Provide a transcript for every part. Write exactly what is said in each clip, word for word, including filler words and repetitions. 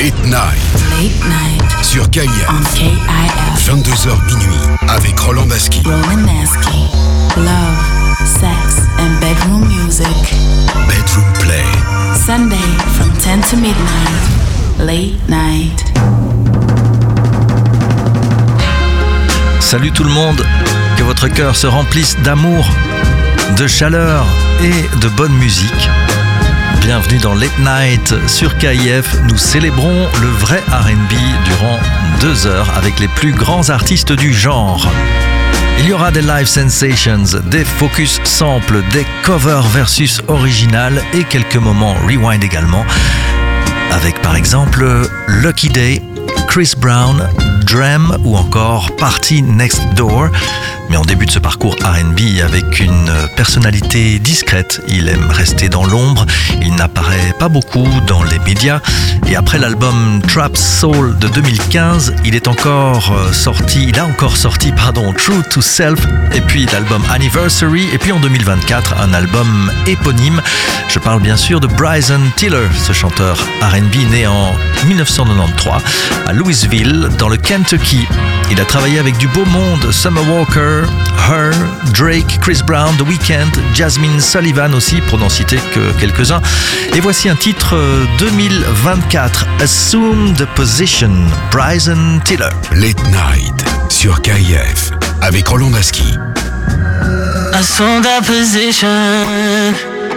Late Night. Late Night. Sur K I F. On K I F. vingt-deux heures minuit. Avec Roland Basky. Roland Basky. Love, sex and bedroom music. Bedroom Play. Sunday from ten to midnight. Late Night. Salut tout le monde, que votre cœur se remplisse d'amour, de chaleur et de bonne musique. Bienvenue dans Late Night sur K I F. Nous célébrons le vrai R and B durant deux heures avec les plus grands artistes du genre. Il y aura des live sensations, des focus samples, des covers versus original et quelques moments rewind également. Avec par exemple Lucky Day, Chris Brown, Drem ou encore Party Next Door. Mais en début de ce parcours R and B avec une personnalité discrète, il aime rester dans l'ombre, il n'apparaît pas beaucoup dans les médias. Et après l'album Trap Soul de deux mille quinze, il est encore sorti, il a encore sorti pardon, True to Self, et puis l'album Anniversary, et puis en deux mille vingt-quatre un album éponyme. Je parle bien sûr de Bryson Tiller, ce chanteur R and B né en dix-neuf cent quatre-vingt-treize à Louisville dans le Kentucky. Il a travaillé avec du beau monde, Summer Walker, Her, Drake, Chris Brown, The Weeknd, Jasmine Sullivan aussi, pour n'en citer que quelques-uns. Et voici un titre deux mille vingt-quatre, Assume the Position, Bryson Tiller. Late Night sur K I F avec Roland Basky. Assume the position.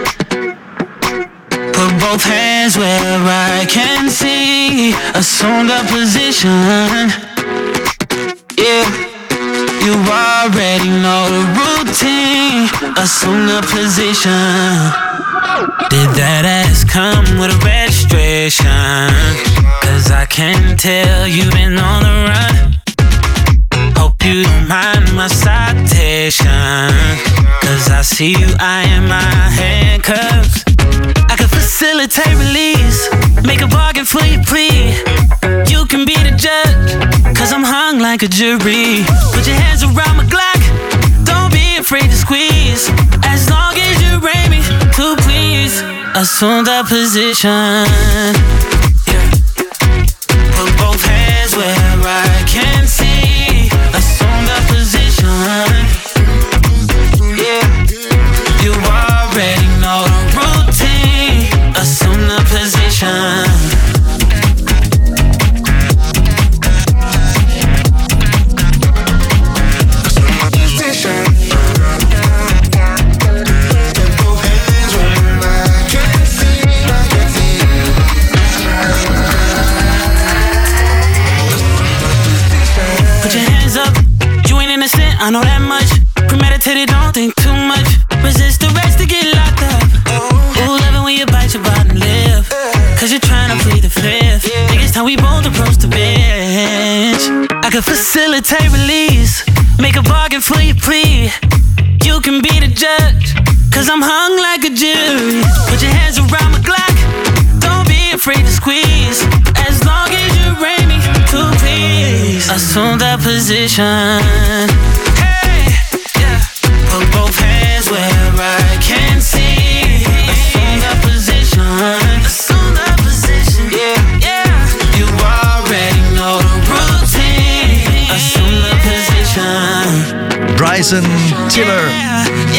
Put both hands where I can see. Assume the position. Yeah, you already know the routine. Assume the position. Did that ass come with a registration? Cause I can tell you've been on the run. Hope you don't mind my citation. Cause I see you eyeing my handcuffs. I can facilitate release, make a bargain for your plea. You can be the judge, cause I'm hung like a jury. Put your hands around my Glock, don't be afraid to squeeze. As long as you rate me to please. Assume the position. Yeah. Put both hands where I can see. Assume the position. Yeah. You already know the routine. Assume the position. I know that much. Premeditated, don't think too much. Resist the rest to get locked up. Ooh, loving when you bite your bottom lip. Cause you're trying to plead the fifth. Think it's time we both approach the bench. I can facilitate release, make a bargain for your plea. You can be the judge, cause I'm hung like a jury. Put your hands around my Glock, don't be afraid to squeeze. As long as you rate me to please. Assume that position. Put both hands where I can see. Assume that position. Assume that position. Yeah, yeah. You already know the routine. Assume the position. Bryson Tiller. Yeah,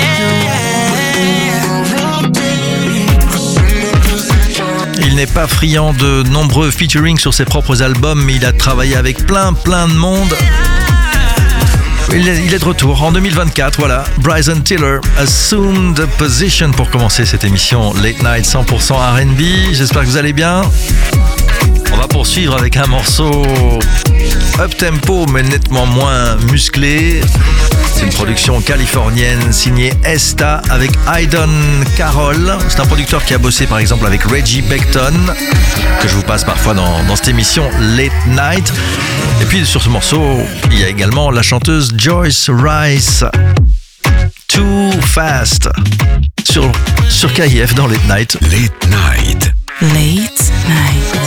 yeah. Il n'est pas friand de nombreux featuring sur ses propres albums, mais il a travaillé avec plein plein de monde. Il est, il est de retour en deux mille vingt-quatre, voilà, Bryson Tiller, Assume the Position pour commencer cette émission Late Night cent pour cent R and B. J'espère que vous allez bien. On va poursuivre avec un morceau up-tempo mais nettement moins musclé. C'est une production californienne signée Esta avec Aidan Carroll. C'est un producteur qui a bossé par exemple avec Reggie Beckton, que je vous passe parfois dans, dans cette émission Late Night. Et puis sur ce morceau, il y a également la chanteuse Joyce Rice. Too Fast sur, sur K I F dans Late Night. Late Night. Late Night.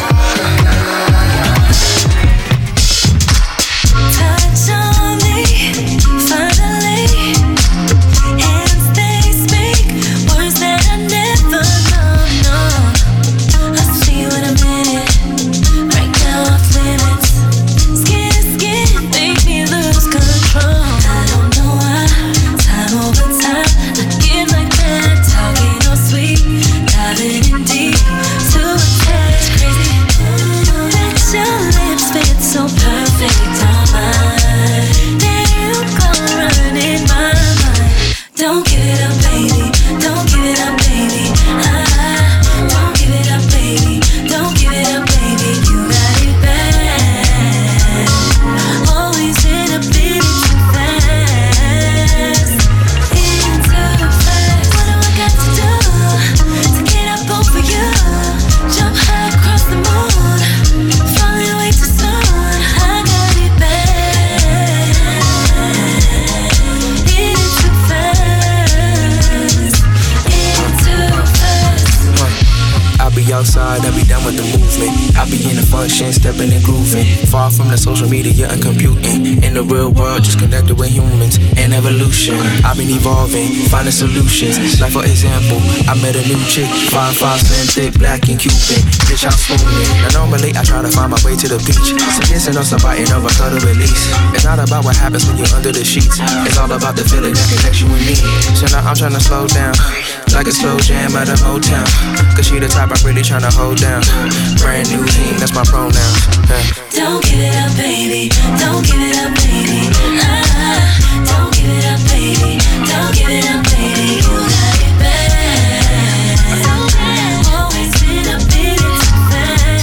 Right in the function, stepping and grooving. Far from the social media and computing. In the real world, just connected with humans and evolution. I've been evolving, finding solutions. Like for example, I met a new chick, five five slim, thick, black and Cuban. Bitch, I'm swooning. Now normally I try to find my way to the beach. So kissing on somebody, never cut a release. It's not about what happens when you're under the sheets. It's all about the feeling that connects you with me. So now I'm trying to slow down, like a slow jam at a Motown. Cause she the type I'm really trying to hold down. Brand new team, that's my pronoun. Hey. Don't give it up, baby. Don't give it up, baby. Ah, don't give it up, baby. Don't give it up, baby. You got it bad. So bad. Always been a bit too fast.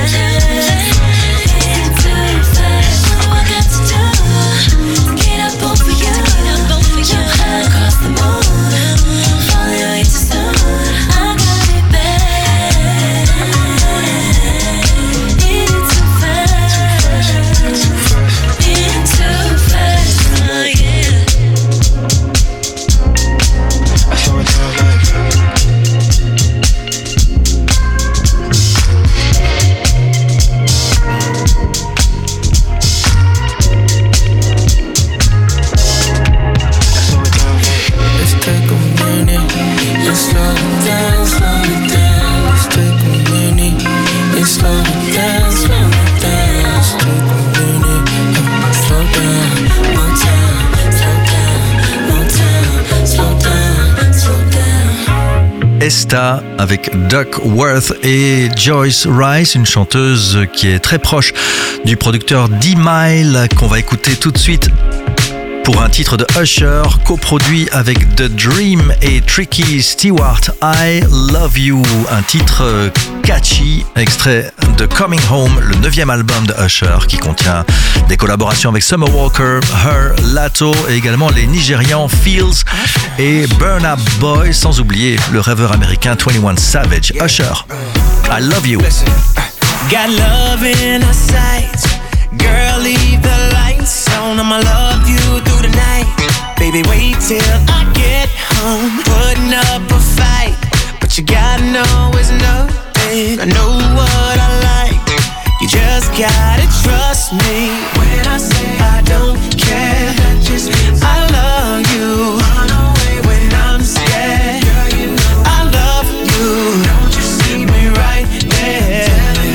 Been too fast. What do I got to do to get up over you? Jump high across the moon. Falling way too soon. I got it bad. Been too fast. Been too fast. Oh yeah. I saw it down like Esta avec Duckworth et Joyce Rice, une chanteuse qui est très proche du producteur D-Mile qu'on va écouter tout de suite pour un titre de Usher coproduit avec The Dream et Tricky Stewart, I Love You, un titre catchy, extrait de Coming Home, le neuvième album de Usher qui contient des collaborations avec Summer Walker, Her, Lato et également les Nigérians Fields et Burna Boy, sans oublier le rêveur américain twenty-one Savage. Usher, I Love You. Got love in our sights. Girl, leave the lights on. I'ma love you through the night. Baby, wait till I get home. Putting up a fight, but you gotta know it's nothing. I know what I like. You just gotta trust me. When I say I don't care, that just means I love you. Run away when I'm scared. Girl, you know I love you. Don't you see me right there?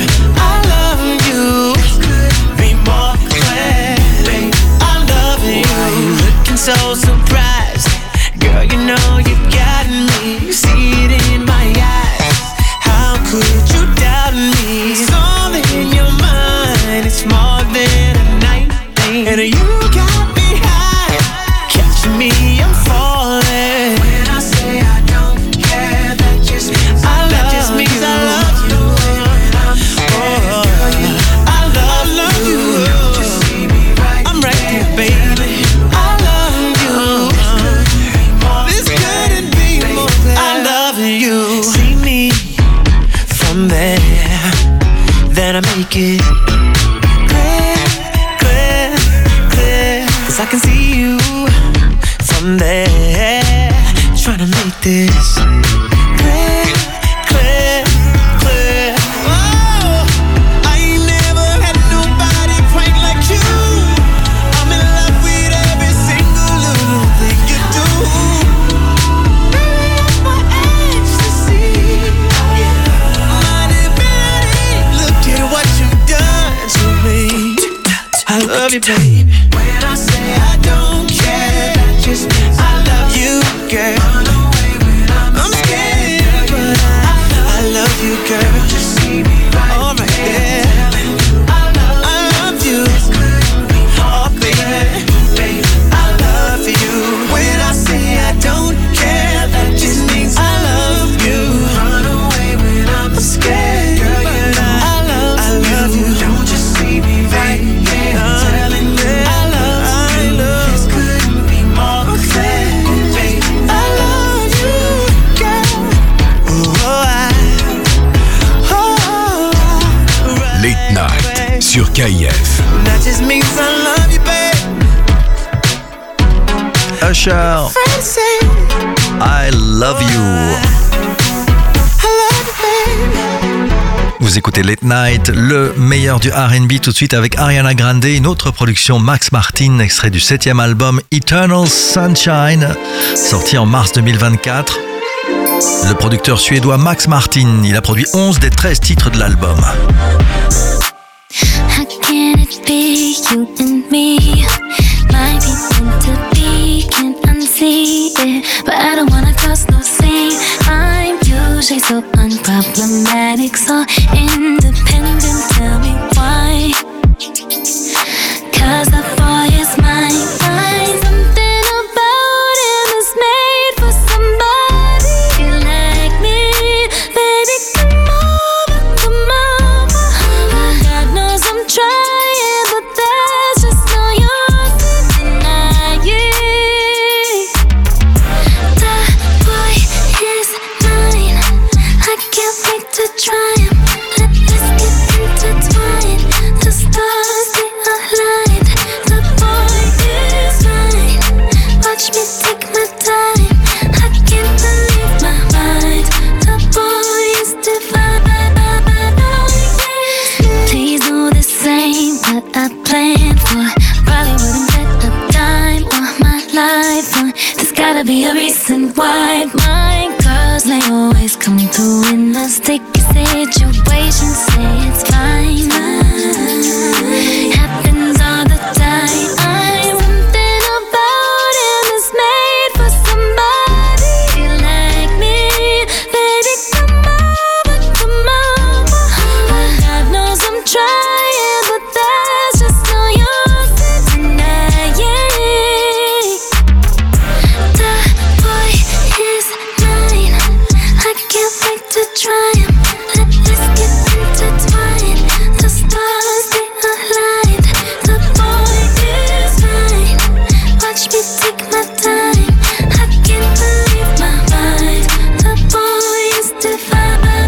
I love you. Be more clear, babe. I love you. Why you looking so surprised? Girl, you know you got me. You see it in my eyes. How could you doubt me? It's all in your mind. It's more than a night thing. And you got me high, catching me, I'm falling. When I say I don't care, that just means I love, that just means you. I love you. When I'm scared, oh, girl, you know I love, I love you. you. Don't you see me right I'm right there, baby. I love you. This couldn't be more than I love you. See me from there, then I make it clear, clear, clear. Cause I can see you from there, trying to make this clear, clear, clear. Oh, I ain't never had nobody prank like you. I'm in love with every single little thing you do. Baby, I'm my ecstasy. My divinity. Look at what you've done to me. I love you, baby. When I say I don't care, that just means I love you, girl. Run away when I'm, I'm scared, but I, I love you, girl. Just see me right all right there. I love, I love you. Oh, baby, baby, I love you. When I say I don't care, that just means I love you. Run away when I'm scared, girl. You know I love, I love you. Don't just see me right there. Telling me I love, I love. This couldn't be more clear, baby. I love you, girl. Oh, I, oh, right. Late Night sur K I F. That just means I love you, babe. Usher, Friends say I Love You. I love you, baby. Vous écoutez Late Night, le meilleur du R and B, tout de suite avec Ariana Grande, une autre production Max Martin, extrait du septième album Eternal Sunshine, sorti en mars deux mille vingt-quatre. Le producteur suédois Max Martin, il a produit onze des treize titres de l'album. How can it be you and me? Might be meant to be, can't unsee it, but I don't wanna cause no scene. I'm usually so unproblematic, so independent, tell me why. Cause the boy is mine, mine. Something about him is made for somebody like me. Baby, come over, come over. God knows I'm trying, but there's just no use in denying. That boy is mine. I can't wait to try him. Let this get intertwined. The stars, they aligned. The boy is mine. Watch me take my time. I can't believe my mind. The boy is divine. Please know this ain't what I planned for. Probably wouldn't bet a dime on my life on. There's gotta be a reason why my girls, they always come through in a sticky situation. Say it's fine, happens all the time. Something about him is made for somebody like me. Baby, come over, come over. God knows I'm trying, but there's just no use in denying. That boy is mine. I can't wait to try him. Let this get intertwined. The stars, they aligned. The boy is mine. Watch me take my time. I can't believe my mind. The boy is divine.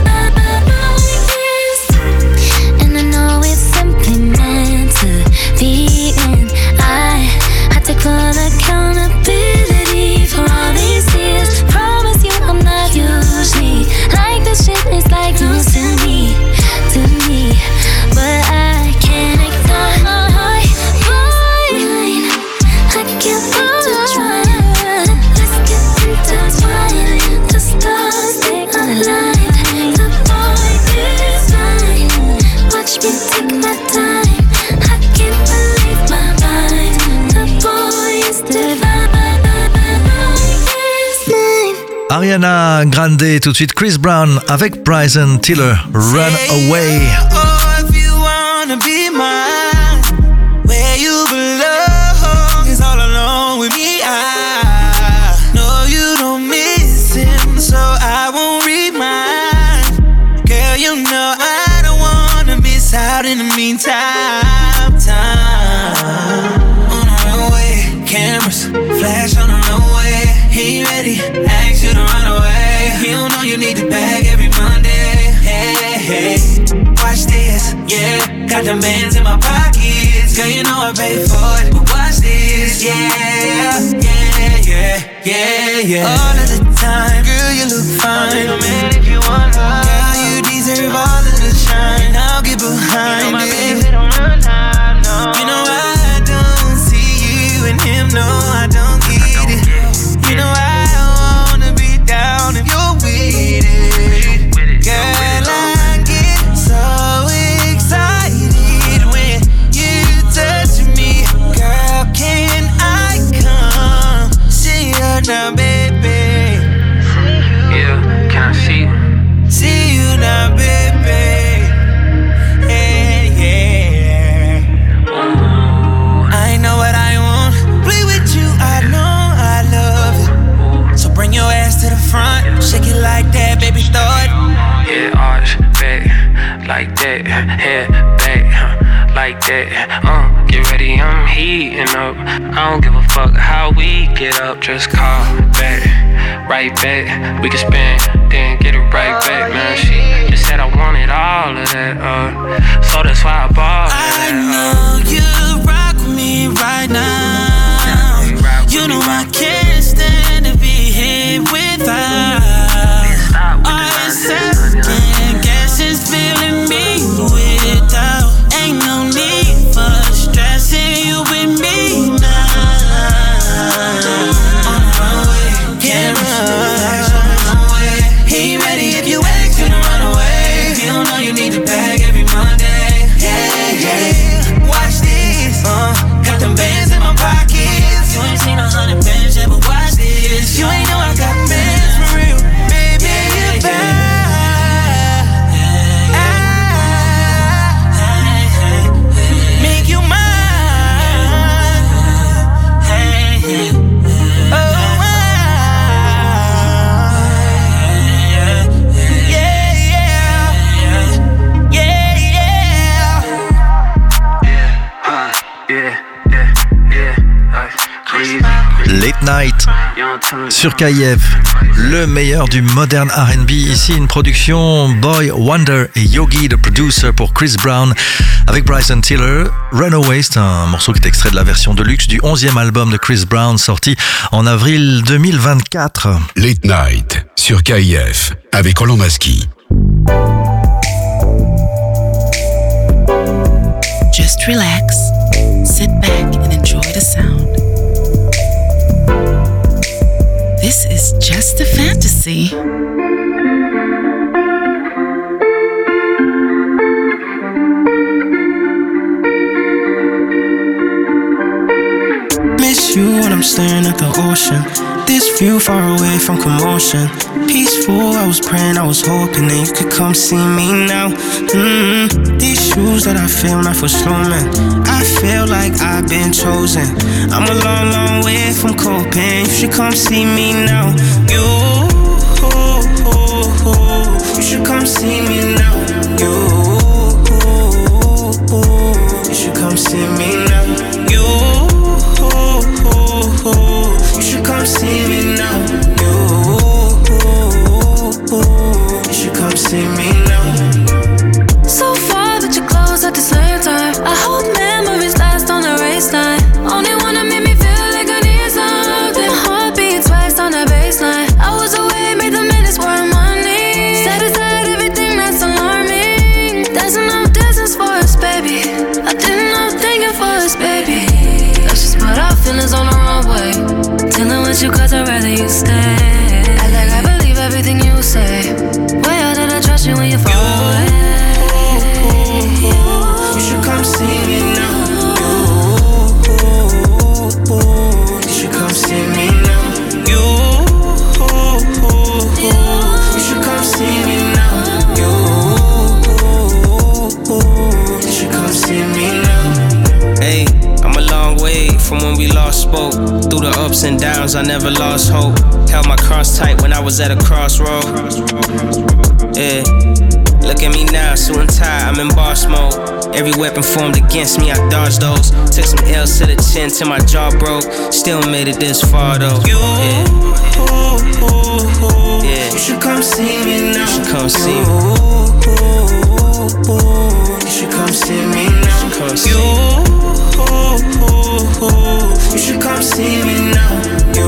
And I know it's simply meant to be, and I I take full accountability for all these years. Promise you I'm not usually like this shit. It's like news to me, to me, but I can't ignore my boy. I can't wait to try. Let's get intertwined. The stars, they aligned. The boy is mine. Watch me take my time. I can't believe my mind. The boy is divine. Is mine. Ariana Grande, tout de suite Chris Brown avec Bryson Tiller, Run Away. Oh, if you wanna be mine, where you belong is all alone with me. I know you don't miss him, so I won't remind. Girl, you know I don't wanna miss out in the meantime. Time on the runway, cameras flash on the runway. He ready, ask you to run away. You know you need to bag every Monday. Hey, hey, watch this, yeah. Got the bands in my pockets. Girl, you know I paid for it, but watch this, yeah, yeah, yeah, yeah, yeah. All of the time, girl, you look fine. I'll take a man if you want her. Girl, you deserve all of the shine. I'll get behind you know my it. Baby don't run time, no. You know I don't see you and him, no, I don't get it. You know I wanna be down if you're with it. Girl, I get so excited when you touch me. Girl, can I come see you now, baby? Yeah, can I see you? See you now, baby. Yeah, yeah. I know what I want. Play with you, I know I love it. So bring your ass to the front, shake it like that, baby, throw it. Yeah, arch back, like that, head back, huh, like that. Uh, get ready, I'm heating up. I don't give a fuck how we get up, just call back, right back. We can spin, then get it right back, man. She just said I wanted all of that, uh, so that's why I bought it. I know you rock with me right now. You know I can't stand to be here without. All this second guess is feeling me. Night sur K I F. Le meilleur du modern R and B. Ici, une production Boy Wonder et Yogi, le producer, pour Chris Brown avec Bryson Tiller. Runaway, c'est un morceau qui est extrait de la version deluxe du onzième album de Chris Brown, sorti en avril deux mille vingt-quatre. Late Night sur K I F avec Roland Masky. Just relax, sit back and enjoy the sound. This is just a fantasy. Miss you when I'm staring at the ocean. This view far away from commotion. Peaceful, I was praying, I was hoping that you could come see me now. Mm-hmm. These shoes that I feel not for slow man. I feel like I've been chosen. I'm a long, long way from coping. You should come see me now. You, you should come see me now. You, you should come see me now. You, you should come see me now. You should come see me now. So far that you're close at the same time. I hope memories last on the race line. Only wanna make me feel like I need something. My heart beats twice on the baseline. I was away, made the minutes worth money. Set aside everything that's alarming. There's enough distance for us, baby. I didn't know thinking for us, baby. Let's just put our feelings on the wrong way. Dealing with you cause I'd rather you stay. I like I believe everything you say. Way out that I trust you when you fall away. You should come see me now. You should come see me now. You, you should come see me now. You should come see me now. Hey, I'm a long way from when we lost spoke. Through the ups and downs, I never lost hope. Held my cross tight when I was at a crossroad. Yeah, look at me now, suit and tie, I'm in boss mode. Every weapon formed against me, I dodged those. Took some L's to the chin till my jaw broke. Still made it this far though. Yeah, yeah. You should come see me now. You should come see me. You should come see me now. You should come see me. You should come see me now. You,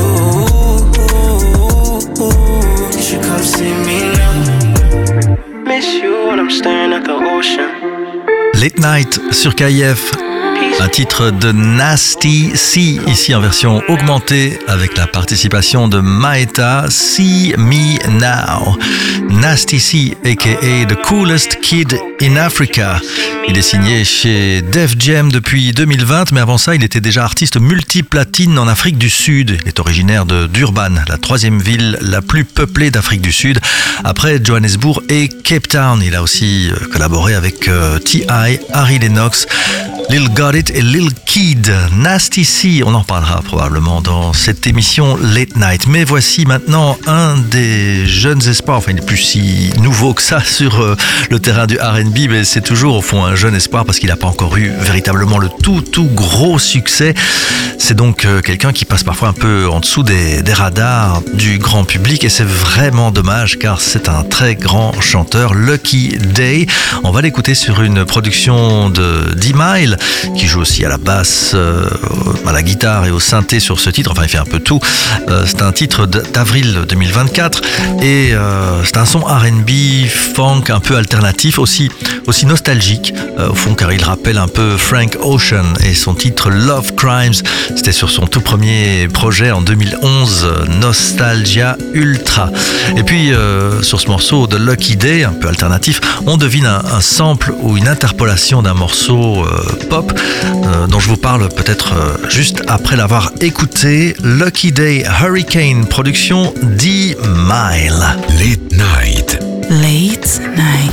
you should come see me now. Miss you when I'm staring at the ocean. Late Night sur K I F. Un titre de Nasty C, ici en version augmentée avec la participation de Maeta, See Me Now. Nasty C, aka The Coolest Kid in Africa. Il est signé chez Def Jam depuis deux mille vingt, mais avant ça, il était déjà artiste multiplatine en Afrique du Sud. Il est originaire de Durban, la troisième ville la plus peuplée d'Afrique du Sud, après Johannesburg et Cape Town. Il a aussi collaboré avec euh, T I, Harry Lennox, Lil Got It et Lil Kid. Nasty C, on en parlera probablement dans cette émission Late Night. Mais voici maintenant un des jeunes espoirs, enfin il n'est plus si nouveau que ça sur euh, le terrain du R and B, mais c'est toujours au fond un jeune espoir parce qu'il n'a pas encore eu véritablement le tout tout gros succès. C'est donc euh, quelqu'un qui passe parfois un peu en dessous des, des radars du grand public et c'est vraiment dommage car c'est un très grand chanteur, Lucky Daye. On va l'écouter sur une production de D-Mile qui joue aussi à la basse, euh, à la guitare et au synthé sur ce titre. Enfin, il fait un peu tout. Euh, c'est un titre d'avril deux mille vingt-quatre et euh, c'est un son R and B, funk, un peu alternatif, aussi, aussi nostalgique euh, au fond, car il rappelle un peu Frank Ocean et son titre Love Crimes. C'était sur son tout premier projet en deux mille onze, Nostalgia Ultra. Et puis, euh, sur ce morceau de Lucky Daye, un peu alternatif, on devine un, un sample ou une interpolation d'un morceau euh, pop euh, dont je vous parle peut-être euh, juste après l'avoir écouté. Lucky Daye Hurricane, production D-Mile. Late Night. Late Night.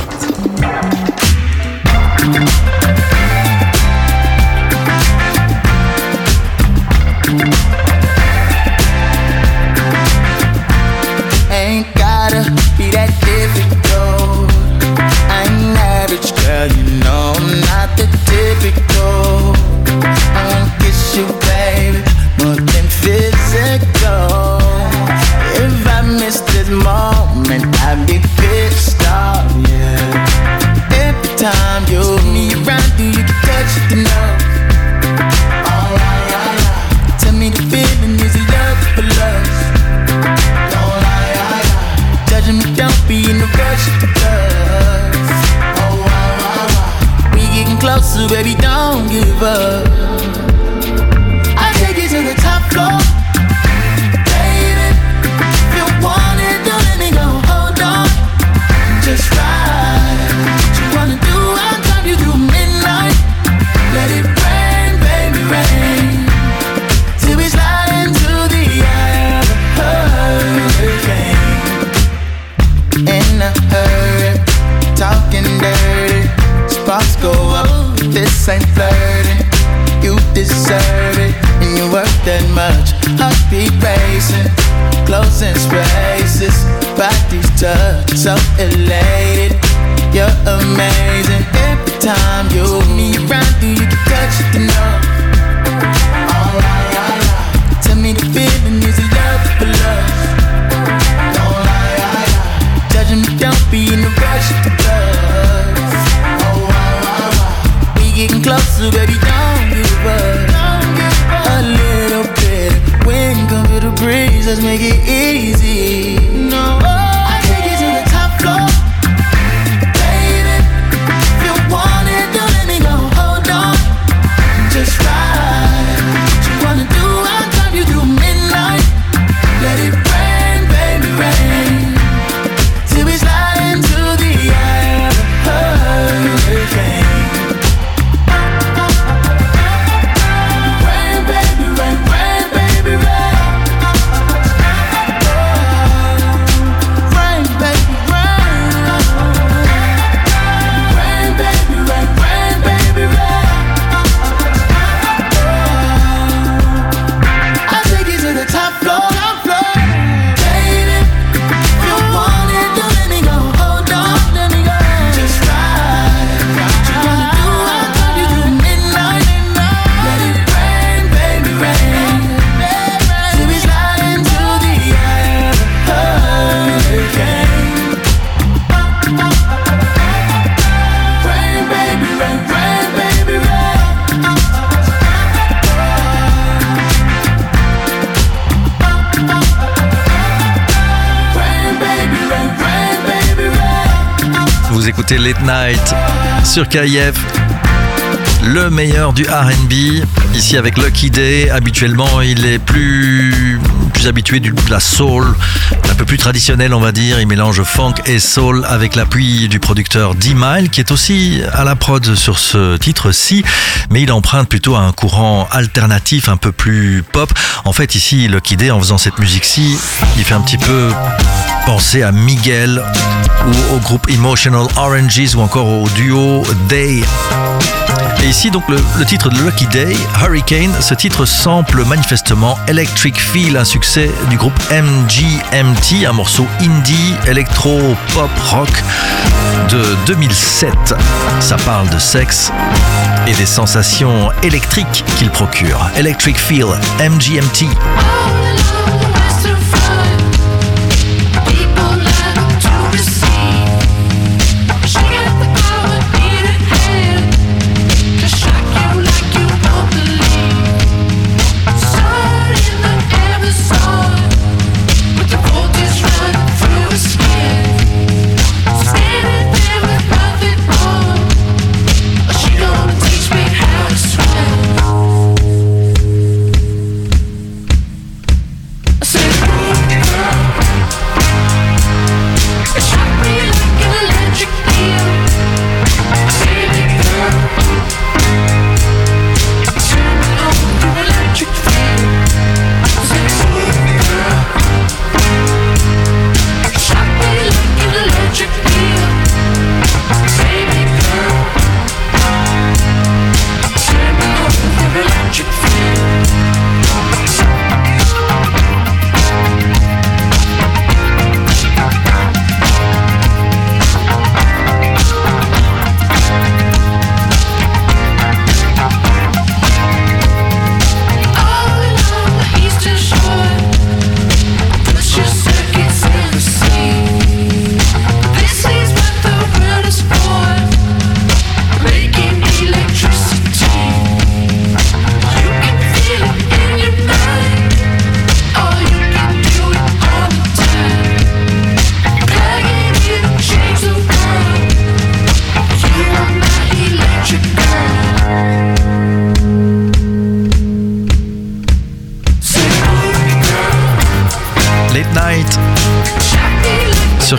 Ain't gotta be that difficult. I'm average, girl, you know I'm not the typical. I wanna kiss you, baby, more than physical. closer, baby, don't give up. I'll take you to the top floor. Baby, if you want it, don't let me go, hold on. Just ride. What you wanna do, I'll drive you through midnight. Let it rain, baby, rain. Till we slide into the eye of a hurricane. In a hurry, talking dirty. Sparks go up, this ain't flirting. You deserve it, and you work that much. Heartbeat racing, closing spaces. Bodies touch, so elated. You're amazing. Every time you move me around, do you can touch it enough? Alright, alright. Tell me the feeling is a love for love. Don't lie, lie, lie. Judging me, don't be in a rush to love. Oh, wow, wow, wow. We getting closer, baby, don't give up. Don't give up. A little bit. Wind come feel the breeze, let's make it easy. No, I take you to the top floor. Baby, if you want it, don't let me go, hold on. Just ride. What you wanna do, I'll drive you through midnight. Let it rain, baby, rain. Till we slide into the eye of a hurricane. Rain, baby, rain, rain, baby, rain. Rain, baby, rain. Rain, baby, rain, rain, baby, rain. I'll take you to the top floor, top floor. Baby, if you want it, don't let me go, hold on, let me go. Just ride. What you wanna do, I'll drive you through midnight. Let it rain, baby, rain. Till we slide into the eye of a hurricane. Rain, baby, rain, rain, baby, rain. Rain, baby, rain, rain, baby, rain. Vous écoutez Late Night sur K I F. Le meilleur du R and B, ici avec Lucky Day. Habituellement, il est plus, plus habitué de la soul, un peu plus traditionnel, on va dire. Il mélange funk et soul avec l'appui du producteur D-Mile, qui est aussi à la prod sur ce titre-ci, mais il emprunte plutôt à un courant alternatif, un peu plus pop. En fait, ici, Lucky Day, en faisant cette musique-ci, il fait un petit peu penser à Miguel ou au groupe Emotional Oranges ou encore au duo Day. Et ici donc le, le titre de Lucky Day, Hurricane, ce titre sample manifestement Electric Feel, un succès du groupe M G M T, un morceau indie, électro, pop, rock de deux mille sept. Ça parle de sexe et des sensations électriques qu'il procure. Electric Feel, M G M T.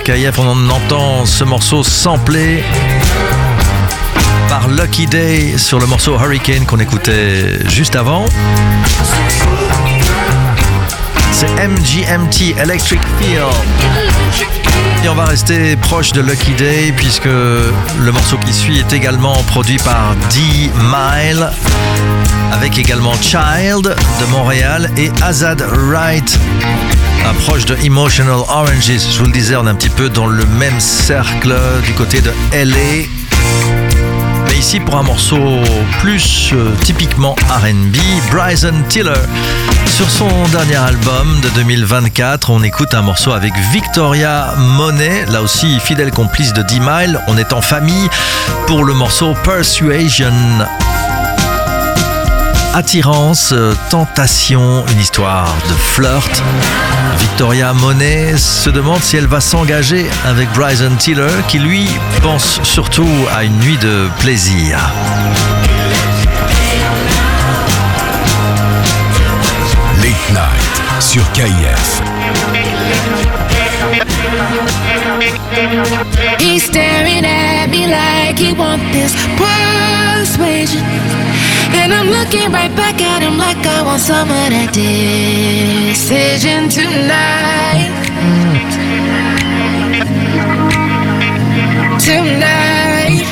K I F. On entend ce morceau samplé par Lucky Day sur le morceau Hurricane qu'on écoutait juste avant. C'est M G M T, Electric Feel. Et on va rester proche de Lucky Day puisque le morceau qui suit est également produit par D-Mile avec également Child de Montréal et Azad Wright, proche de Emotional Oranges. Je vous le disais, on est un petit peu dans le même cercle du côté de L A. Mais ici pour un morceau plus euh, typiquement R and B, Bryson Tiller. Sur son dernier album de deux mille vingt-quatre, on écoute un morceau avec Victoria Monet, là aussi fidèle complice de D-Mile. On est en famille pour le morceau Persuasion. Attirance, tentation, une histoire de flirt. Victoria Monet se demande si elle va s'engager avec Bryson Tiller, qui lui pense surtout à une nuit de plaisir. Late Night sur K I F. He's staring at me like he wants this persuasion, and I'm looking right back at him like I want some of that decision tonight. Tonight.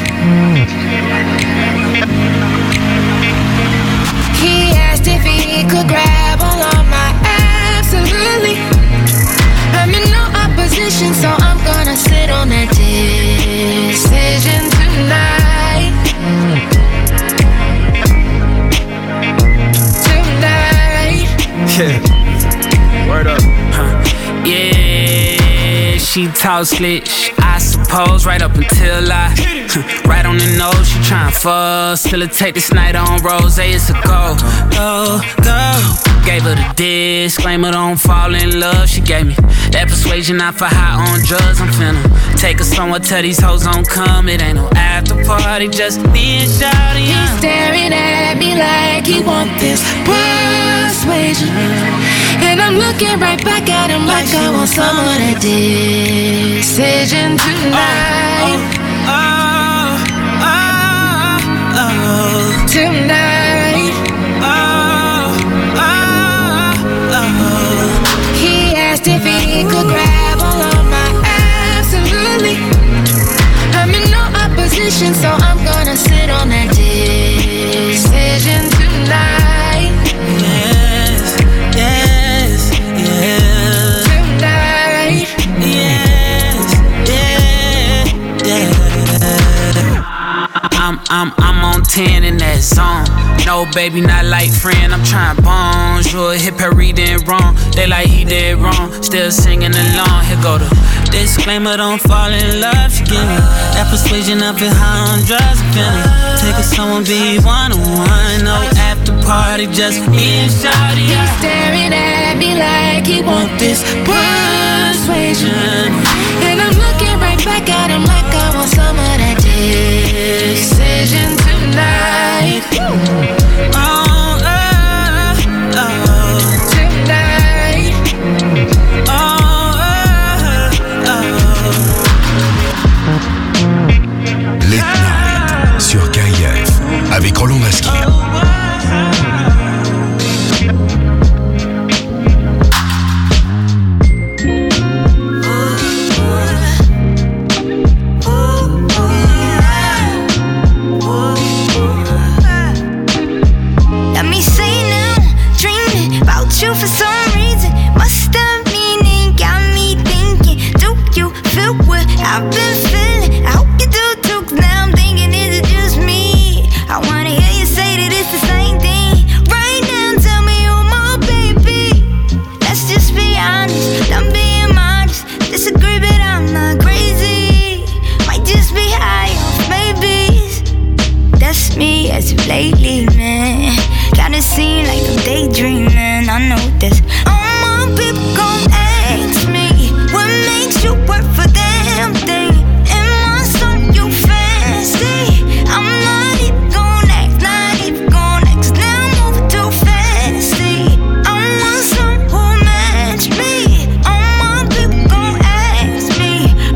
He asked if he could grab all of my absolutely. I'm in no opposition, so I'm gonna sit on that decision tonight. Tonight. Yeah. Word up. Huh. Yeah, she talks slick, I suppose, right up until I right on the nose, she tryna facilitate this night on Rose. It's a go, go, go. Gave her the disclaimer, don't fall in love. She gave me that persuasion, not for high on drugs. I'm finna take her somewhere, tell these hoes don't come. It ain't no after party, just me and shawty. He's staring at me like he want this persuasion, and I'm looking right back at him like I want some of that decision tonight. Oh, oh, oh, oh. Tonight. If he could grab all of my absolutely. I'm in no opposition, so I'm gonna sit on that decision tonight. Yes, yes, yes. Tonight. Yes, yeah, yeah. I'm, I'm, I'm on ten in that zone. No, baby, not like friend, I'm trying bonjour. Hip her reading wrong, they like he did wrong. Still singing along, here go the disclaimer, don't fall in love. She give me that persuasion, I feel high on drugs. I'm finna take her somewhere, be one-on-one. No after party, just me and shawty. He's staring at me like he want this persuasion, and I'm looking right back at him like I want some of that decision tonight. Oh, oh, oh. Tonight. Oh, oh, oh. Late Night sur K I F avec Roland Masky. You for some reason, must have meaning, got me thinking. Do you feel what I've been feeling? I hope you do too, 'cause now I'm thinking, is it just me? I wanna hear you say that it's the same thing. Right now, tell me you're my baby. Let's just be honest, I'm being modest. Disagree, but I'm not crazy. Might just be high off babies. That's me as of lately, man. Kinda seem like I'm daydreaming, I know this. All my people gon' ask me, what makes you work for damn thing? Am I something you fancy? I'm not even gon' ask, not even gon' ask. Now I'm moving too fast, see. I want some who match me. All my people gon' ask me,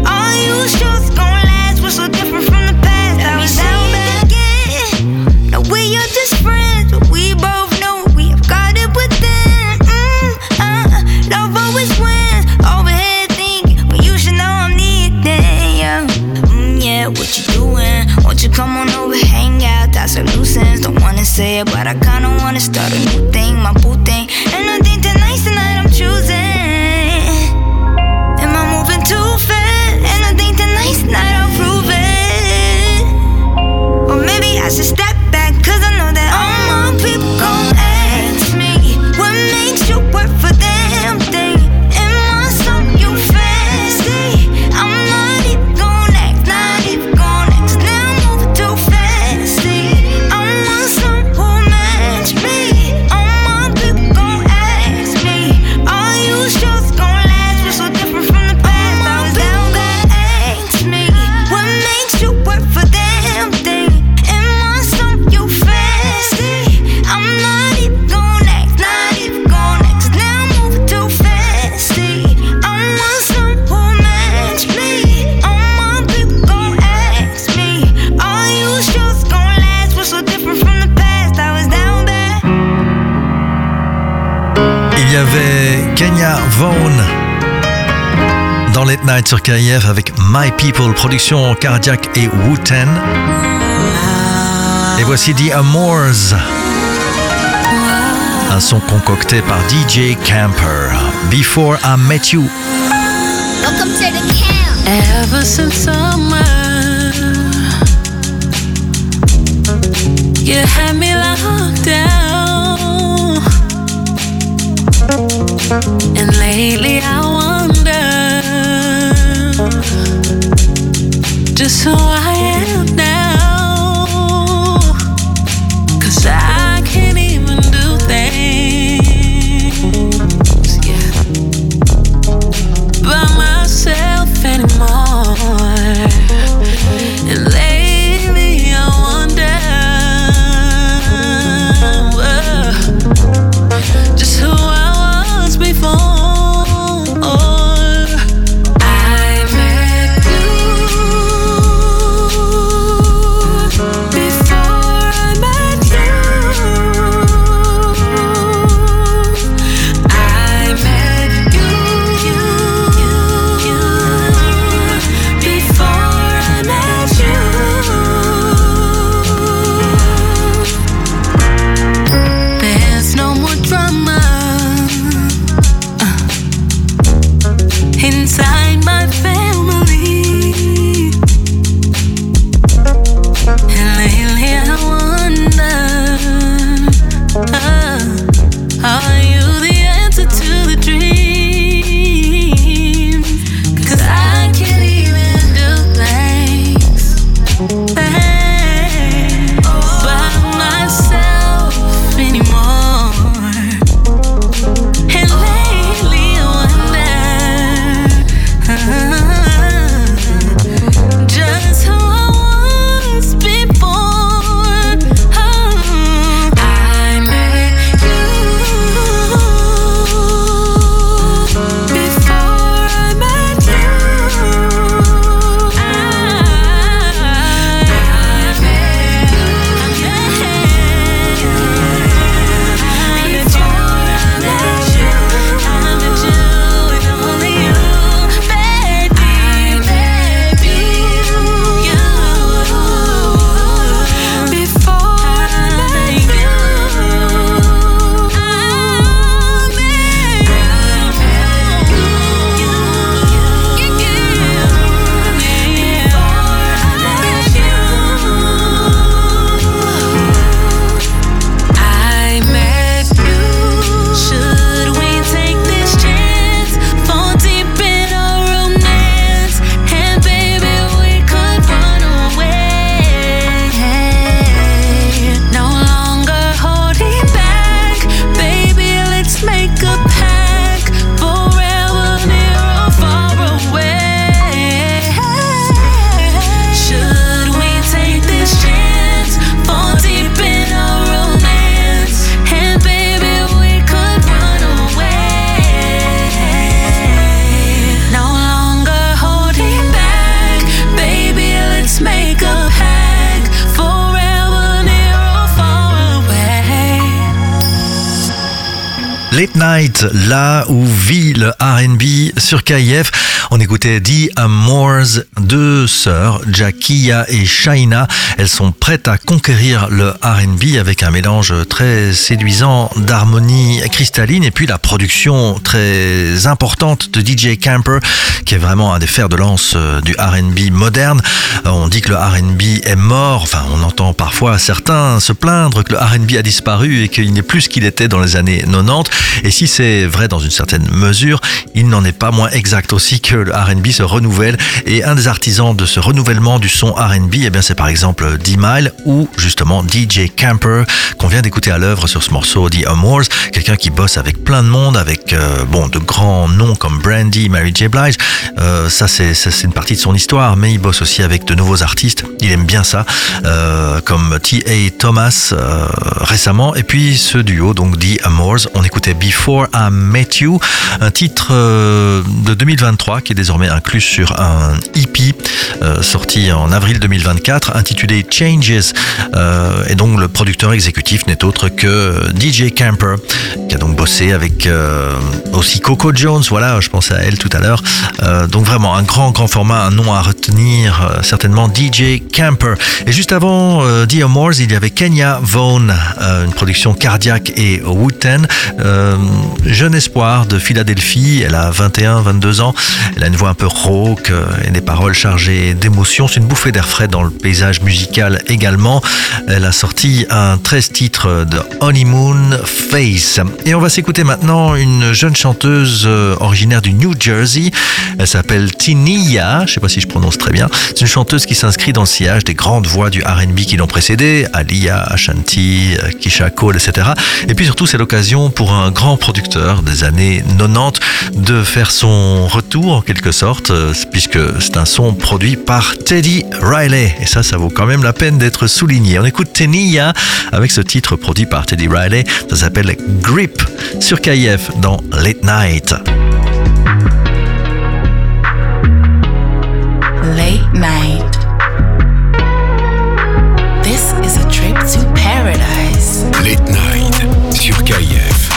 there, but I kinda wanna start a new thing, my boo thing. And I think tonight's the night I'm choosing. Am I moving too fast? And I think tonight's the night I'll prove it. Or maybe I should step back, cause I know that all my people gon' ask me, what makes you work for them thing? Am I something you fancy? I'm not even gon' act, not even gon' act, cause now I'm moving too fast. I want some who match me. All my people gon' ask me, are you sure it's gon' last? We're so different from the past. I was down bad, ask me, what makes you work for them thing? Am I something you fancy? I'm not even gon' act, not even gon' act, cause now I'm moving too fast. I want some who match me. All my people gon' ask me, are you sure it's gon' last? We're so different from the past. I was down bad. Il y avait Kenya Vaughan dans Late Night sur K I F avec My People, production Cardiac et Wu-Ten. Et voici The Amours, un son concocté par D J Camper. Before I Met You. Welcome to the camp. Ever since summer, you had me locked down. And lately I wonder just who I am now. Cause I can't even do things, yeah, by myself anymore. And lately I wonder Late Night, là où vit le R and B sur K I F. On écoutait The Amours, deux sœurs, Jackia et Shaina. Elles sont prêtes à conquérir le R and B avec un mélange très séduisant d'harmonie cristalline et puis la production très importante de D J Camper, qui est vraiment un des fers de lance du R and B moderne. On dit que le R and B est mort. Enfin, on entend parfois certains se plaindre que le R and B a disparu et qu'il n'est plus ce qu'il était dans les années quatre-vingt-dix. Et si c'est vrai dans une certaine mesure, il n'en est pas moins exact aussi que le R and B se renouvelle. Et un des artisans de ce renouvellement du son R and B, eh bien, c'est par exemple D-Mile ou justement D J Camper qu'on vient d'écouter à l'œuvre sur ce morceau The Amours. Quelqu'un qui bosse avec plein de monde, avec euh, bon de grands noms comme Brandy, Mary J. Blige. Euh, ça, c'est, ça c'est une partie de son histoire, mais il bosse aussi avec de nouveaux artistes. Il aime bien ça, euh, comme T A Thomas euh, récemment. Et puis ce duo, donc The Amours. On écoutait Before I Met You, un titre euh, de deux mille vingt-trois qui est désormais inclus sur un E P euh, sorti en avril deux mille vingt-quatre intitulé Changes. Euh, et donc le producteur exécutif n'est autre que D J Camper, qui a donc bossé avec euh, aussi Coco Jones. Voilà, je pensais à elle tout à l'heure. Euh, donc vraiment un grand grand format, un nom à retenir, euh, certainement D J Camper. Et juste avant euh, The Amours, il y avait Kenya Vaughn, euh, une production Cardiac et Wooten, euh, jeune espoir de Philadelphie. Elle a vingt et un vingt-deux ans. Elle a une voix un peu rauque euh, et des paroles chargées d'émotions. C'est une bouffée d'air frais dans le paysage musical également. Elle a sorti un treize titres de Honeymoon Face. Et on va s'écouter maintenant une jeune chanteuse euh, originaire du New Jersey. Elle s'appelle Tinia, je ne sais pas si je prononce très bien. C'est une chanteuse qui s'inscrit dans le sillage des grandes voix du R and B qui l'ont précédée, Aaliyah, Ashanti, Keisha Cole, et cetera. Et puis surtout, c'est l'occasion pour un grand producteur des années quatre-vingt-dix de faire son retour en quelque sorte, puisque c'est un son produit par Teddy Riley. Et ça, ça vaut quand même la peine d'être souligné. On écoute Tinia avec ce titre produit par Teddy Riley. Ça s'appelle Grip sur K I F dans Late Night. Late night. This is a trip to paradise. Late Night sur K I F.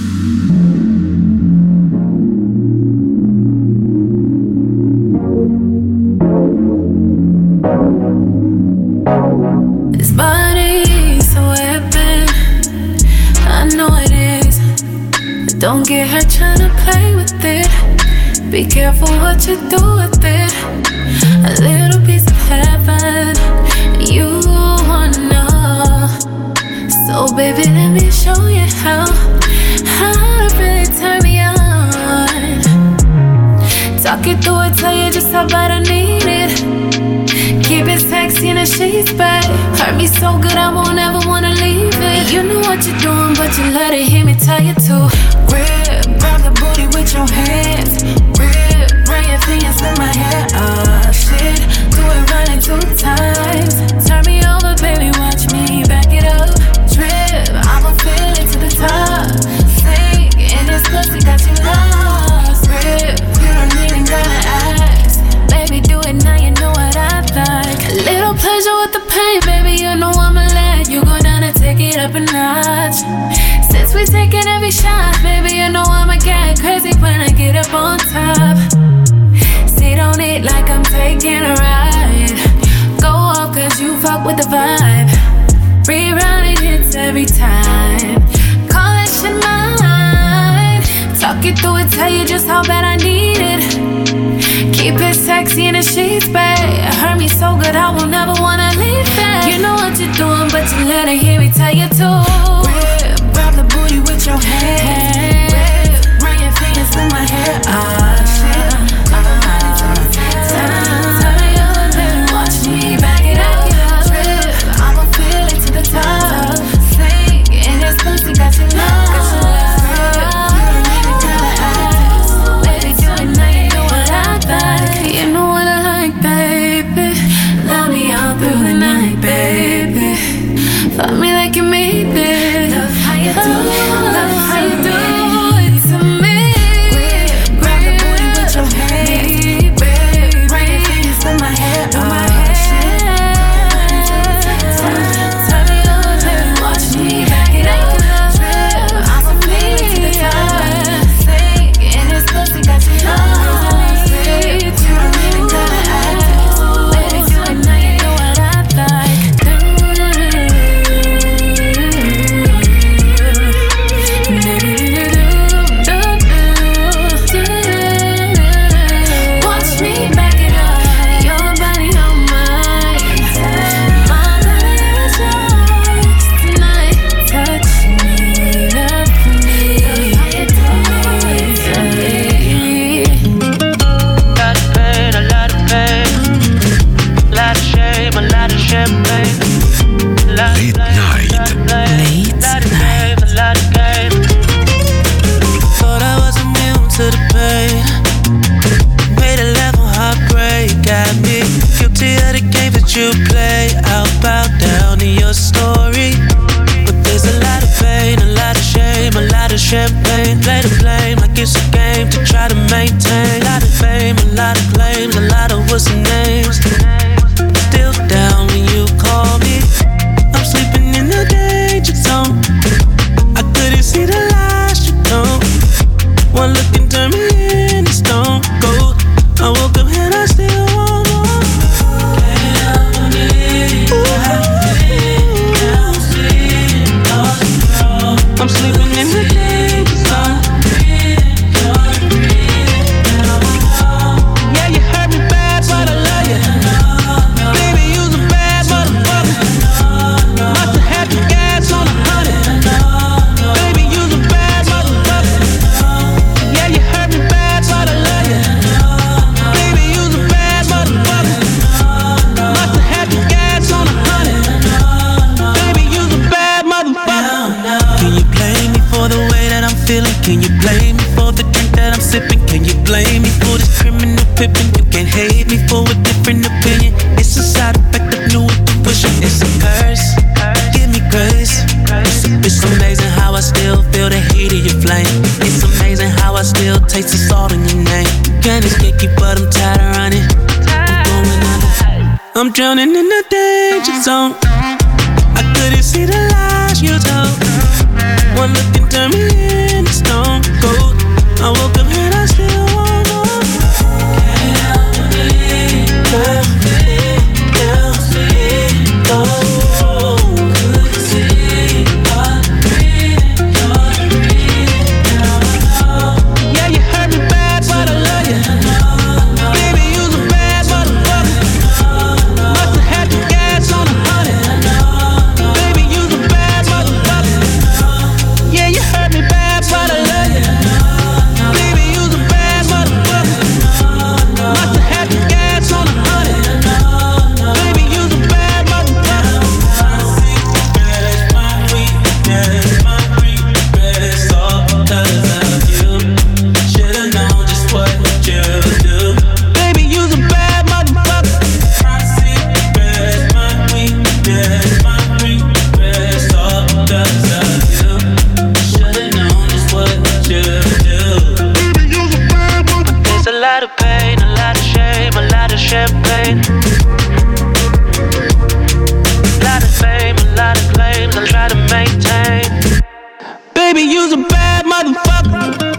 This body's a weapon, I know it is. But don't get hurt trying to play with it. Be careful what you do with it. A little piece of heaven, you wanna know. So baby, let me show you how, how to really turn me on. Talk it through it, tell you just how bad I need it. Keep it sexy in the sheets, babe. Hurt me so good I won't ever wanna leave it. You know what you're doing, but you let it hear me tell you to. Grip, grab the booty with your hands. Grip, bring your fingers in my hair. Oh shit, do it running two times. Turn me over, baby, watch me back it up. Drip, I'ma feel it to the top. Sink in this pussy, got you lost. Grip, you don't even gotta ask. Baby, do it now, you know what I like. A little pleasure with the pain, baby, you know I'ma let you go down and take it up a notch. Since we taking every shot, baby, you know I'ma get crazy when I get up on top. Sit on it like I'm taking a ride. Go off cause you fuck with the vibe. Rerun it hits every time. Call that shit mine. Talk it through it, tell you just how bad I need it. Keep it sexy in the sheets, babe. Hurt me so good I will never wanna leave it. You know what you're doing, but you let it hear me tell you to. Grip, grab the booty with your hands. Grip, run your fingers through my hair. Ah, shit. Turn me on, baby, watch me back it up. Drip, I'ma feel it to the top. Sink in this pussy, got you lost. You know what I like, baby. Love me all through the night, baby. Fuck me like you made it. Love how you do, love how you do it to me. Grab the booty with your hands, baby. Bring your fingers to my hair, to my hair. Turn me on, baby, watch me back it up. I'ma feel it to the top. Late Night. Late Night. Thought I was immune to the pain. Made a level heartbreak. Got me guilty of the game that you play. I'll bow down to your story. But there's a lot of pain, a lot of shame, a lot of champagne. Play the blame like it's a game to try to maintain. A lot of fame, a lot of claims, a lot of what's the names. Still down when you call me. I'm sleeping in the danger zone. I couldn't see the lies you know. One look and turn me into stone cold. I woke up and I still want more. I'm sleeping in the danger zone. Yeah, you hurt me bad, but I love you. Baby, you's a bad motherfucker. Must have had the gas on a hundred. Baby, you's a bad motherfucker. Yeah, you hurt me bad, but I love you. Baby, you's a bad motherfucker. Must have had the gas on a hundred. Baby, you's a bad motherfucker. Can you blame me for the way that I'm feeling? Can you blame me for the drink that I'm sipping? Can you blame me for this criminal pippin'? You can't hate me for a different opinion. It's a side effect of new intuition. It's a curse. Give me grace. It's, it's amazing how I still feel the heat of your flame. It's amazing how I still taste the salt in your name. Can't escape you, but I'm tired of running. I'm going under. I'm drowning in the danger zone. I couldn't see the lies you told. One look and turn me into stone cold. I woke up and I still want more. Yeah, you hurt me bad, but I love you. Baby, you's a bad motherfucker. Must have had the gas on a hundred. Baby, you's a bad motherfucker. Yeah, you hurt me bad, but I love you. Baby, you's a bad motherfucker. Must have had the gas on a hundred. Baby, you's a bad motherfucker. My weakness, my weakness, all because of you. Should've known just what you do. Baby, you's a bad motherfucker. My secret, my weakness, my weakness, all because of you. Should've known just what you do. Baby, you's a bad motherfucker. There's a lot of pain, a lot of shame, a lot of champagne. A lot of fame, a lot of claims I try to maintain. Baby, you's a bad motherfucker.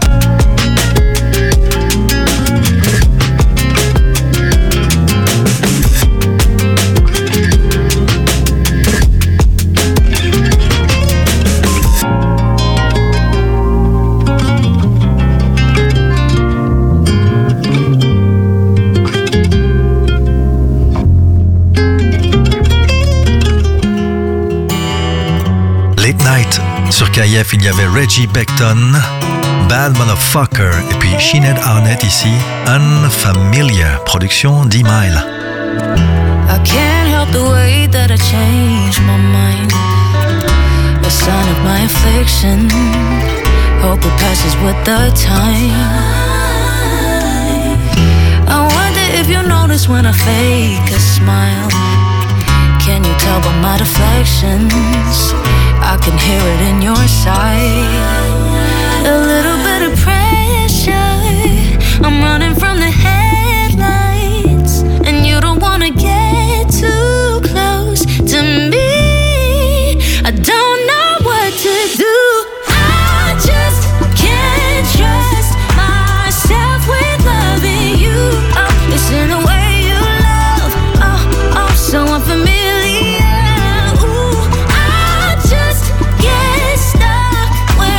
Late Night. Sur K F, il y avait Reggie Beckton, Bad Motherfucker, et puis Sinead Arnett ici, Unfamiliar, production D-Mile. I can't help the way that I change my mind. A sign of my affliction. Hope it passes with the time. I wonder if you notice when I fake a smile. Can you tell by my deflections? I can hear it in your sigh. A little bit of pressure. I'm running from the headlights, and you don't wanna get too close to me. I don't know what to do. I just can't trust myself with loving you. Oh, it's in the way you love. Oh, oh, so unfamiliar. Ooh, I just get stuck when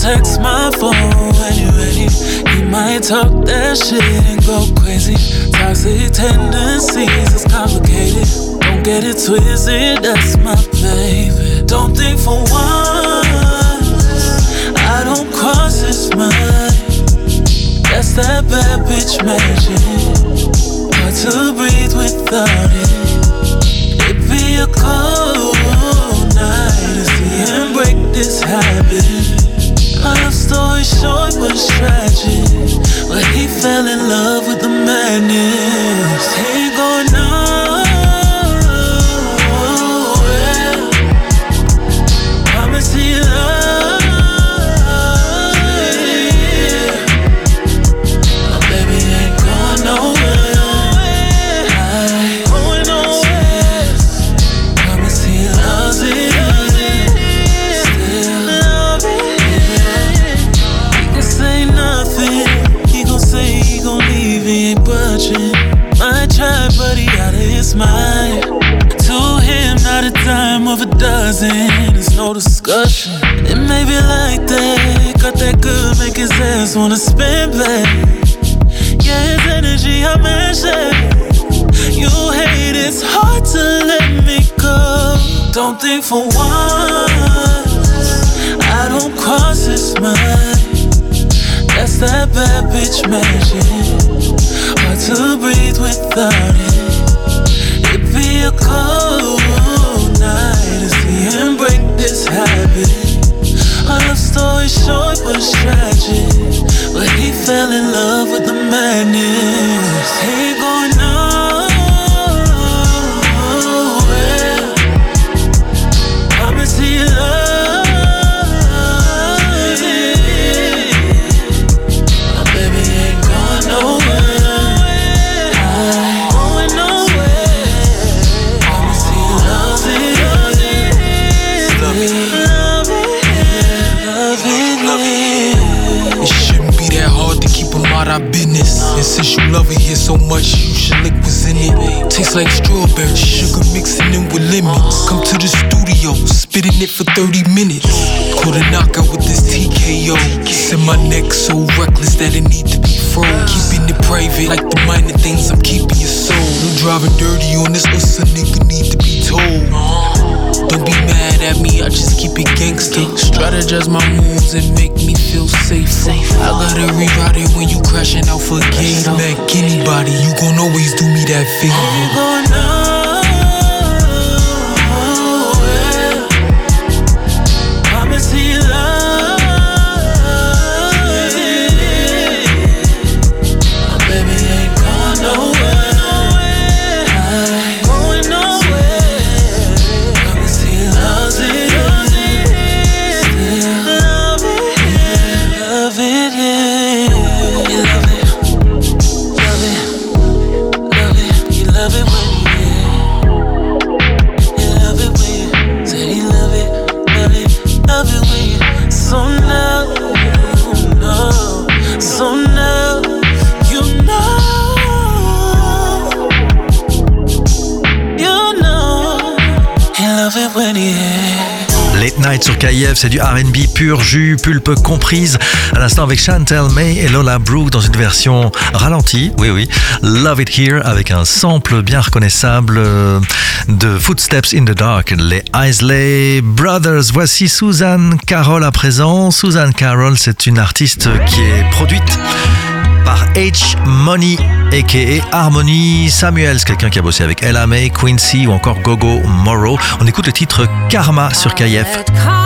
text my phone when you're ready. He might talk that shit and go crazy. Toxic tendencies, it's complicated. Don't get it twisted, that's my baby. Don't think for once I don't cross his mind. That's that bad bitch magic. Hard to breathe without it. It'd be a cold night to see him break this habit. Our love story short was tragic, but he fell in love with the madness. He ain't going nowhere. Promise he love. My baby ain't going nowhere. I ain't going nowhere. Promise he loves it. Might try, but he out of his mind. To him, not a dime of a dozen. There's no discussion. It may be like that. Got that good, make his ass wanna spin back. Yeah, his energy, I mentioned. You hate, it's hard to let me go. Don't think for once I don't cross his mind. That's that bad bitch magic. Hard to breathe without it. It'd be a cold night to see him break this habit. Our love story short was tragic, but he fell in love with the madness. He ain't going nowhere. Promise he loves it. My baby ain't going nowhere. Our business. And since you love it here so much, you should lick what's in it. Tastes like strawberry, sugar mixing in with lemons. Come to the studio, spitting it for thirty minutes. Caught a knockout with this T K O. Kissing my neck so reckless that it need to be froze. Keeping it private, like the minor things, I'm keeping your soul. No driving dirty on this, us a nigga need to be told. Don't be mad at me, I just keep it gangsta. Strategize my moves and make me feel safe. I gotta reroute it when you crashing out for a game. Smack anybody, you gon' always do me that favor. Late Night sur K I F, c'est du R and B pur jus, pulpe comprise. À l'instant avec Chantel May et Lola Brooke dans une version ralentie, oui oui, Love It Here avec un sample bien reconnaissable de Footsteps in the Dark, les Isley Brothers. Voici Suzanne Carroll à présent. Suzanne Carroll, c'est une artiste qui est produite par H Money aka Harmony Samuels, quelqu'un qui a bossé avec Ella May, Quincy ou encore Gogo Morrow. On écoute le titre Karma sur K I F.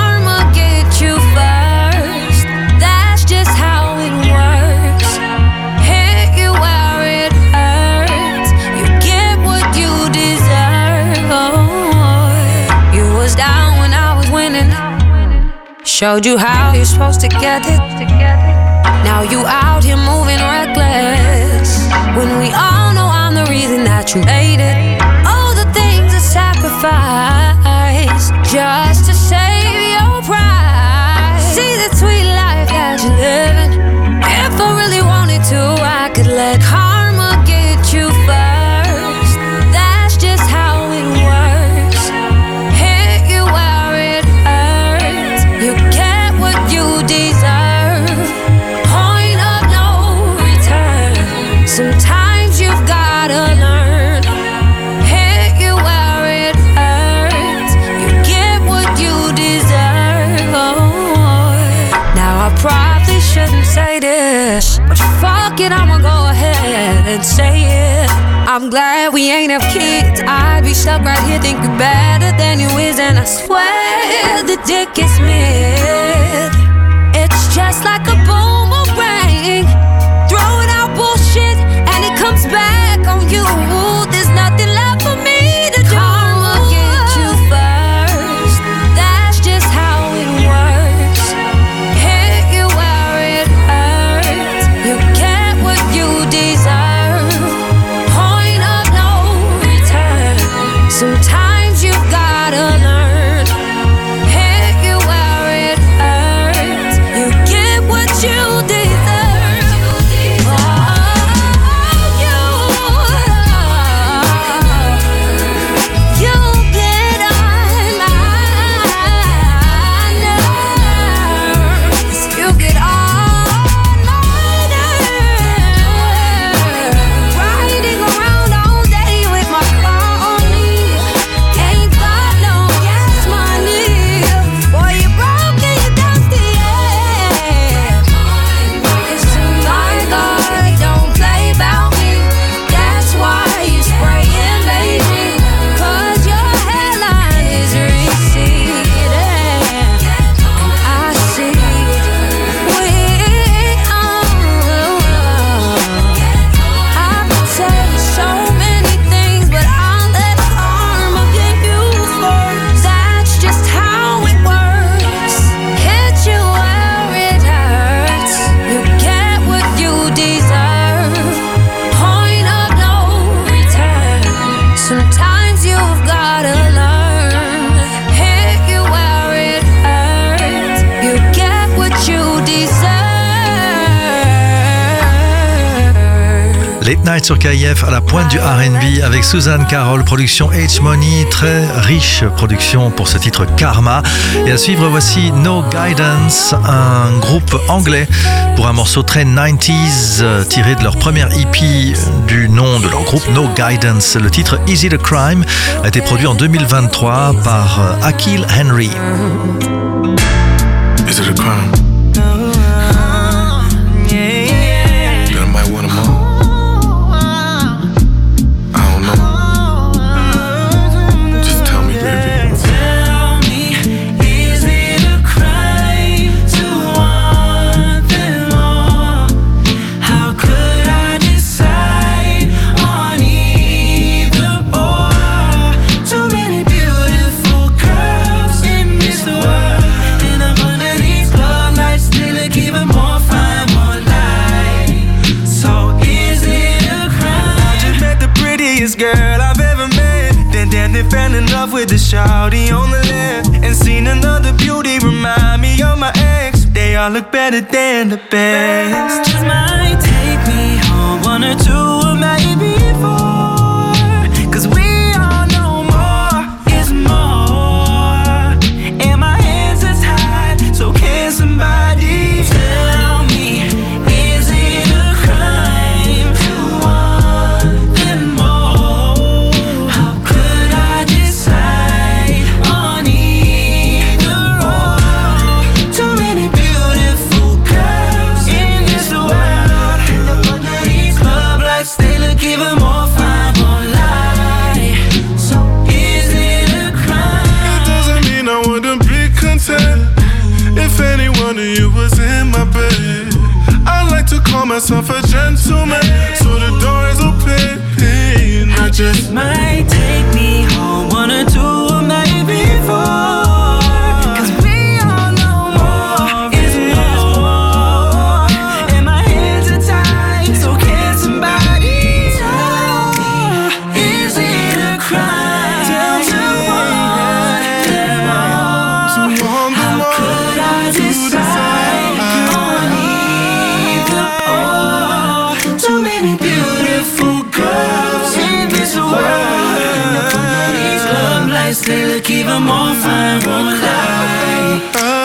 Showed you how you're supposed to get it. Now you out here moving reckless, when we all know I'm the reason that you made it. All the things I sacrifice just to save your pride. See the sweet life that you're living. If I really wanted to, I could let karma get you first. That's just how it works. Hit you where it hurts. You get what you deserve. say this, but fuck it, I'ma go ahead and say it. I'm glad we ain't have kids. I'd be stuck right here thinking better than you is, and I swear the dick is mid. It's just like a boomerang, throwing out bullshit and it comes back on you. There's nothing left for me to do. Karma get you first. That's just how it works. Hit you where it hurts. You get what you deserve. Point of no return. Sometimes you gotta learn. Hit you where it hurts. You get what you deserve. Oh, you, you get on my nerves. You get on my nerves. Riding around all day with my car on me. Ain't got no gas money. Boy, you broke and you dusty, yeah. It's too my God, don't play about me. That's why you spraying, baby. Cause your hairline is receding. And I see we are. I could say so many things, but I'll let karma get you first. That's just how it works. Hit you where it hurts. You get what you deserve. Point of no return. Sometimes you've gotta learn. Hit you where it hurts. You get what you deserve. Late Night sur K I F à la pointe du R and B avec Suzanne Carroll, production H-Money, très riche production pour ce titre Karma. Et à suivre, voici No Guidance, un groupe anglais pour un morceau très nineties euh, tiré de leur première E P du nom de leur groupe No Guidance. Le titre Is It a Crime a été produit en deux mille vingt-trois par euh, Akil Henry. Is it a crime? Then I might want 'em all. I don't know. Just tell me, baby. Tell me, is it a crime to want them all? How could I decide on either or? Too many beautiful girls in this world, and I'm under these club lights, they look even more fine, more light. So is it a crime? I just met the prettiest girl I've ever met. Then damn they fell in love with the shawty on the left, and seen another beauty remind me of my ex. They all look better than the best. Just might take me home, one or two or maybe four. Cause we all know more is more. And my hands are tied, so can somebody tell me, is it a crime to want them more? How could I decide on either or? Too many beautiful girls in this world, and up under these club lights, they look even more fine, more light. So is it a crime? It doesn't mean I wouldn't be content if any one of you was in my bed. I like to call myself a gentleman, so the door is open. I just Might take me home, one or two or maybe four. Cause we all know more is more. And my hands are tied, so can somebody tell me, is it a crime to want them all? How could I decide on either or? Too many beautiful girls in this world, and up under these club lights, they look even more fine, more light.